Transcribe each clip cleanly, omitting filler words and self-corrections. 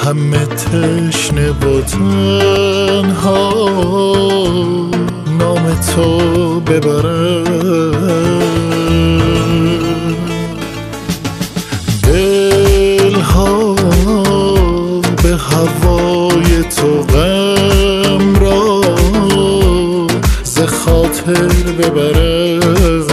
همه تشنه و تنها نام تو ببرن. دلها به هوای تو غم را ز خاطر ببرن.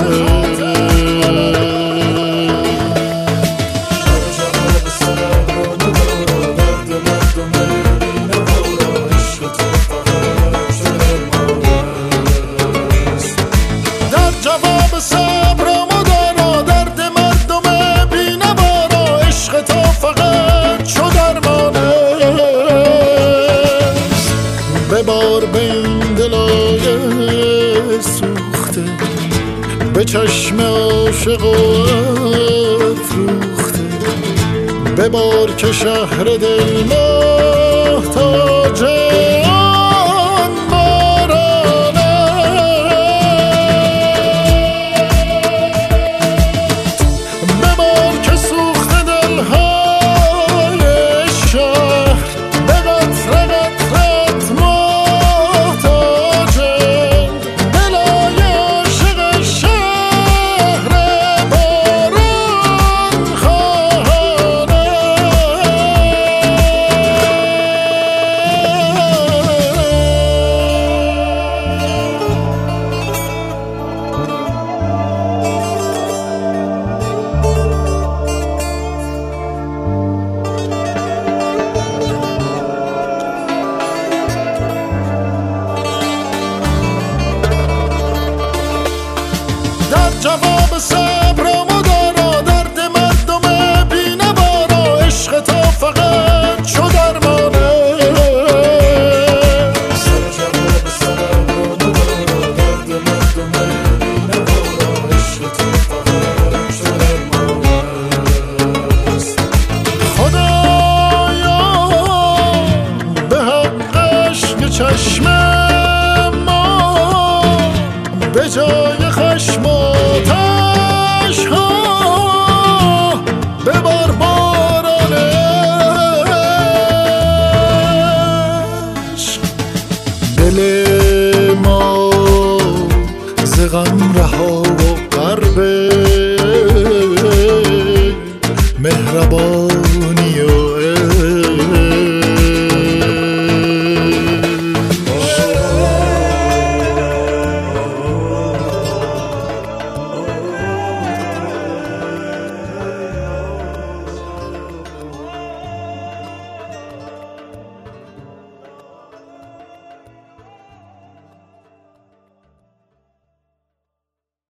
جواب صبرم و دارا درد مردم بی‌نوا را عشق تو فقط چو درمان است. ببار به این دلای سوخته به چشم عاشق و افروخته، ببار که شهر دل محتاج جواب صبرم و دارا درد مردم بی‌نوا را عشق تو فقط چو درمان است. جواب صبرم و دارا درد مردم بی‌نوا را عشق تو فقط چو درمان است. خدایا به حقش که چشم ما به جای